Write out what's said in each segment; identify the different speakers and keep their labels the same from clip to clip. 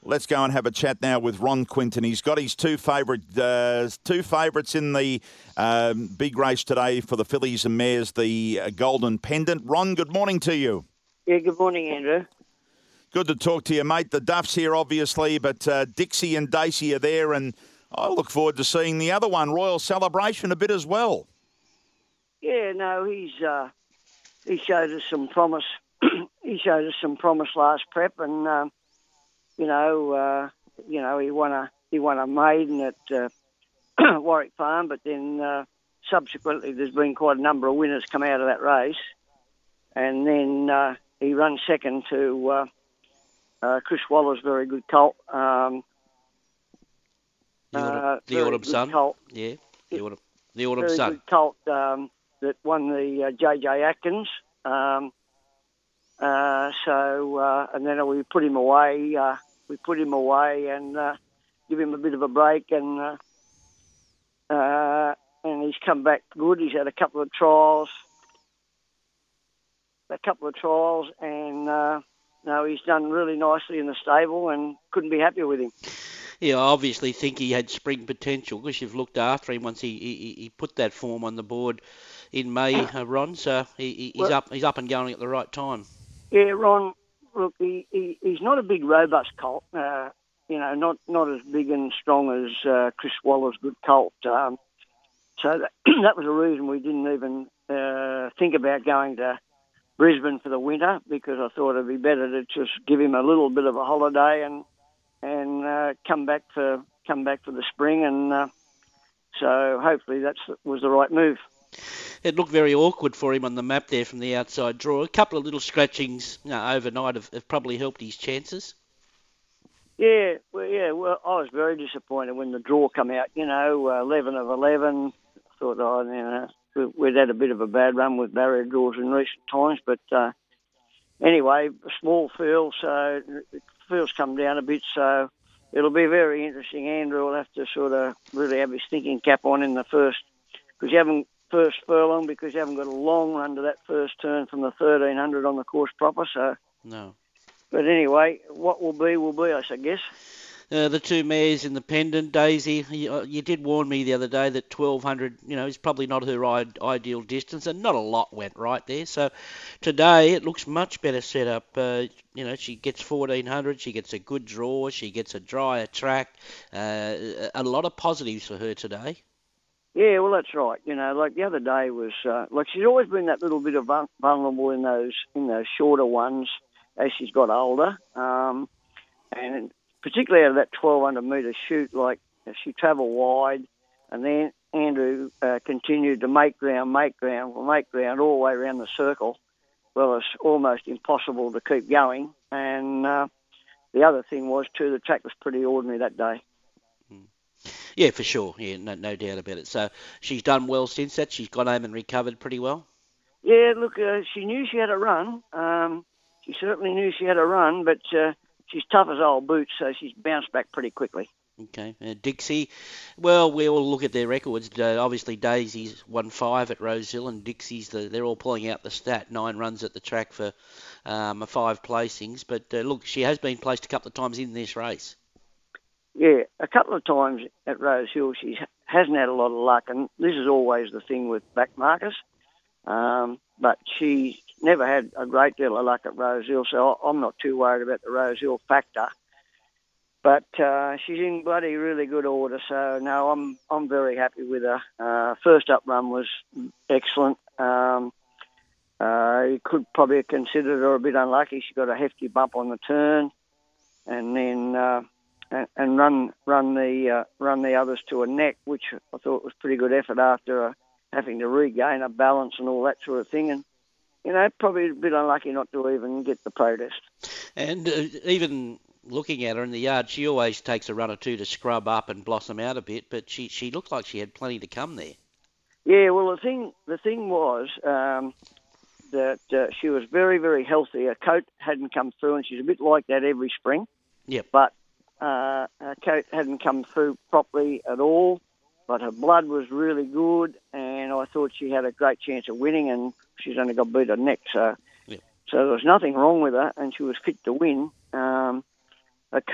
Speaker 1: Let's go and have a chat now with Ron Quinton. He's got his two favourites in the big race today for the fillies and mares, the Golden Pendant. Ron, good morning to you.
Speaker 2: Yeah, good morning, Andrew.
Speaker 1: Good to talk to you, mate. The Duff's here, obviously, but Dixie and Daisy are there, and I look forward to seeing the other one, Royal Celebration, a bit as well.
Speaker 2: Yeah, no, he showed us some promise. He showed us some promise last prep, and he won a maiden at Warwick Farm, but then subsequently there's been quite a number of winners come out of that race, and then he ran second to Chris Waller's very good colt.
Speaker 3: The Autumn Sun.
Speaker 2: Colt.
Speaker 3: Yeah, the Autumn
Speaker 2: very
Speaker 3: Sun.
Speaker 2: Good colt that won the JJ Atkins. And then we put him away. And give him a bit of a break, and he's come back good. He's had a couple of trials, and he's done really nicely in the stable, and couldn't be happier with him.
Speaker 3: Yeah, I obviously think he had spring potential because you've looked after him once he put that form on the board in May, Ron. So he's up and going at the right time.
Speaker 2: Yeah, Ron. Look, he's not a big, robust colt. Not as big and strong as Chris Waller's good colt. So that was a reason we didn't even think about going to Brisbane for the winter, because I thought it'd be better to just give him a little bit of a holiday and come back for the spring, and so hopefully that was the right move.
Speaker 3: It looked very awkward for him on the map there from the outside draw. A couple of little scratchings overnight have probably helped his chances.
Speaker 2: Yeah, well, I was very disappointed when the draw come out. 11 of 11. I thought, we'd had a bit of a bad run with barrier draws in recent times, but anyway, a small field, so the field's come down a bit, so it'll be very interesting. Andrew will have to sort of really have his thinking cap on in the first furlong, because you haven't got a long run to that first turn from the 1300 on the course proper. So
Speaker 3: no.
Speaker 2: But anyway, what will be, I guess.
Speaker 3: The two mares in the Pendant, Daisy, you did warn me the other day that 1200, is probably not her ideal distance, and not a lot went right there. So today it looks much better set up. She gets 1400, she gets a good draw, she gets a drier track. A lot of positives for her today.
Speaker 2: Yeah, well, that's right. Like the other day was she's always been that little bit of vulnerable in those shorter ones as she's got older, and particularly out of that 1200 metre shoot, like she travelled wide, and then Andrew continued to make ground all the way around the circle. Well, it's almost impossible to keep going, and the other thing was too, the track was pretty ordinary that day.
Speaker 3: Yeah, for sure. Yeah, no doubt about it. So she's done well since that. She's gone home and recovered pretty well.
Speaker 2: Yeah, look, she knew she had a run. She certainly knew she had a run, but she's tough as old boots, so she's bounced back pretty quickly.
Speaker 3: Okay. Dixie, well, we all look at their records. Obviously, Daisy's won 5 at Rosehill, and Dixie's, they're all pulling out the stat, 9 runs at the track for 5 placings. But look, she has been placed a couple of times in this race.
Speaker 2: Yeah, a couple of times at Rosehill she hasn't had a lot of luck, and this is always the thing with back markers. But she never had a great deal of luck at Rosehill, so I'm not too worried about the Rosehill factor. But she's in bloody really good order, so no, I'm very happy with her. First up run was excellent. You could probably have considered her a bit unlucky. She got a hefty bump on the turn, and then and run the others to a neck, which I thought was pretty good effort after having to regain a balance and all that sort of thing. And probably a bit unlucky not to even get the protest.
Speaker 3: And even looking at her in the yard, she always takes a run or two to scrub up and blossom out a bit, but she looked like she had plenty to come there.
Speaker 2: Yeah, well, the thing was that she was very, very healthy. Her coat hadn't come through, and she's a bit like that every spring.
Speaker 3: Yep.
Speaker 2: But her coat hadn't come through properly at all, but her blood was really good, and I thought she had a great chance of winning, and she's only got beat her neck, so
Speaker 3: yep.
Speaker 2: So there was nothing wrong with her, and she was fit to win. Her coat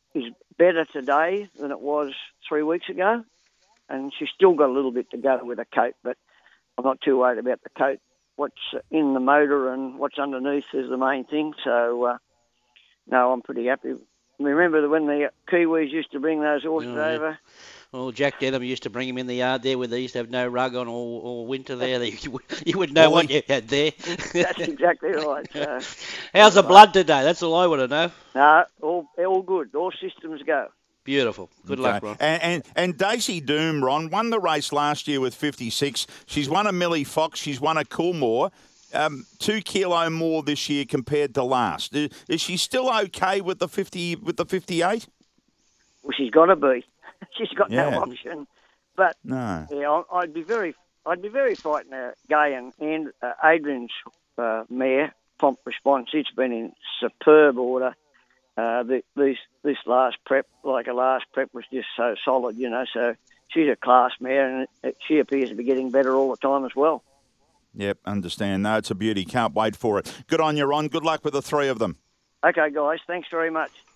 Speaker 2: is better today than it was 3 weeks ago, and she's still got a little bit to go with her coat, but I'm not too worried about the coat. What's in the motor and what's underneath is the main thing. So, no, I'm pretty happy. Remember when the Kiwis used to bring those horses over?
Speaker 3: Well, Jack Denham used to bring him in the yard there where they used to have no rug on all winter there. You would know what you had there.
Speaker 2: That's exactly right. So,
Speaker 3: how's the blood today? That's all I want to know.
Speaker 2: No, all good. All systems go.
Speaker 3: Beautiful. Good luck, Ron.
Speaker 1: And Daisy Doom, Ron, won the race last year with 56. She's won a Millie Fox. She's won a Coolmore. 2 kilo more this year compared to last. Is she still okay with the 58?
Speaker 2: Well, she's got to be. She's got no option. But
Speaker 1: no.
Speaker 2: Yeah, I'd be very frightened. Gay and Adrian's mare, Prompt Response. It's been in superb order. This last prep, like a last prep, was just so solid, you know. So she's a class mare, and she appears to be getting better all the time as well.
Speaker 1: Yep, understand. No, it's a beauty. Can't wait for it. Good on you, Ron. Good luck with the three of them.
Speaker 2: Okay, guys. Thanks very much.